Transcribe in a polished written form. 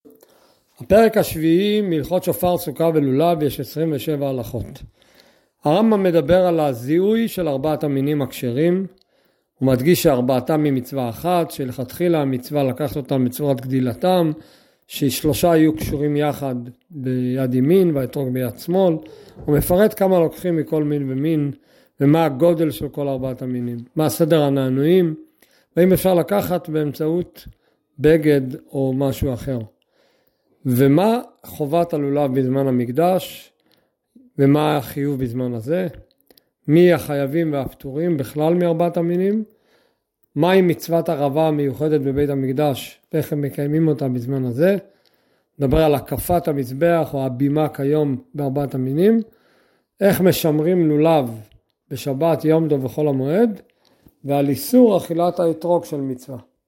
הפרק השביעי מהלכות שופר, סוכה ולולב, יש 27 הלכות. הרמב"ם מדבר על הזיהוי של ארבעת המינים הכשרים. הוא מדגיש שארבעתם ממצווה אחת, שלכתחילה המצווה לקחת אותם בצורת גדילתם, ששלושה יהיו קשורים יחד ביד ימין והאתרוג ביד שמאל. הוא מפרט כמה לוקחים מכל מין ומין, ומה הגודל של כל ארבעת המינים, מה הסדר הנענועים, ואם אפשר לקחת באמצעות בגד או משהו אחר. ומה חובת הלולב בזמן המקדש, ומה החיוב בזמן הזה, מי החייבים והפטורים בכלל מארבעת המינים, מהי מצוות ערבה המיוחדת בבית המקדש, ואיך הם מקיימים אותה בזמן הזה, נדבר על הקפת המזבח או הבימה כיום בארבעת המינים, איך משמרים לולב בשבת, יום טוב וחול המועד, ועל איסור אכילת האתרוג של מצווה.